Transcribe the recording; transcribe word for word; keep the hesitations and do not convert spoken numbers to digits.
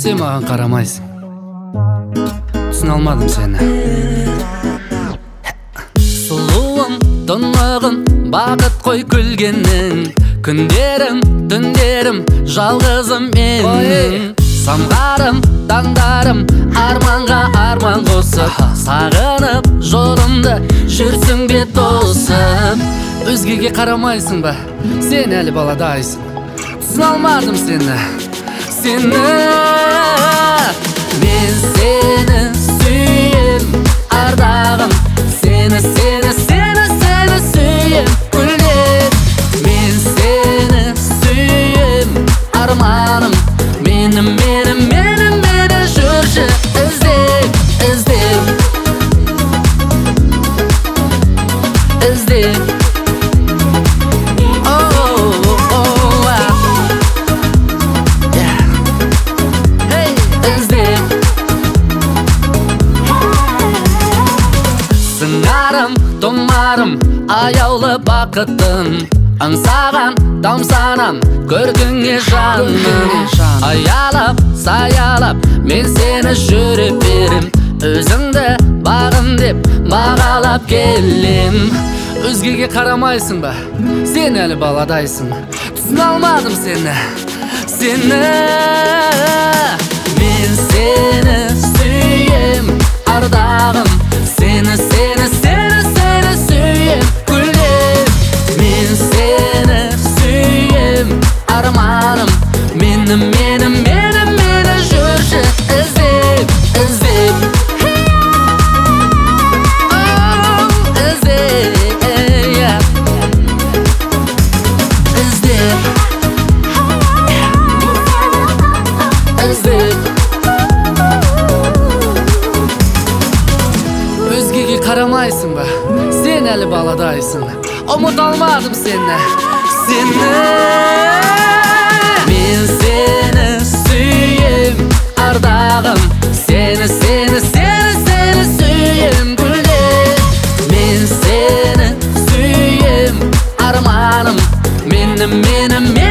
Сен маған қарамайсың, түсіне алмадым сені. Сұлуым, тұнығым, бақыт қой күлгенің. Күндерім, түндерім, жалғызым менің. Самғарым, таңдарым, арманға арман қосып, сағынып жолымды жүрсің бе тосып. Өзгеге қарамайсың ба, сен әлі баладайсың, түсіне алмадым сені, сені. Мен сені сүйем, ардағым, сені, сені, сені, сені сүйем, гүлдеп. Мен сені сүйем, арманым, мені, мені, мені, мені жүрші іздеп, іздеп, іздеп. Сыңарым, томарым, аяулы бақытым, аңсаған тамсанам, көркіңе жаным. Аялап, саялап, мен сені жүре берем, өзіңді бағым деп бағалап келем. Өзгеге қарамайсың ба, сен әлі баладайсың, түсіне алмадым сені, сені. Мен сені сүйем, ардағым, сені, сені, сені, сені сүйем, гүлдеп. Мен сені сүйем, арманым, мені, мені, мені, мені жүрші іздеп, іздеп, іздеп, іздеп, іздеп. Өзгеге қарамайсың ба, сен әлі баладайсың, ұмыта алмадым сені, сені. Мен сені сүйем, ардағым, сені, сені, сені, сені сүйем, гүлдеп. Мен сені сүйем, арманым, мені, мені, мені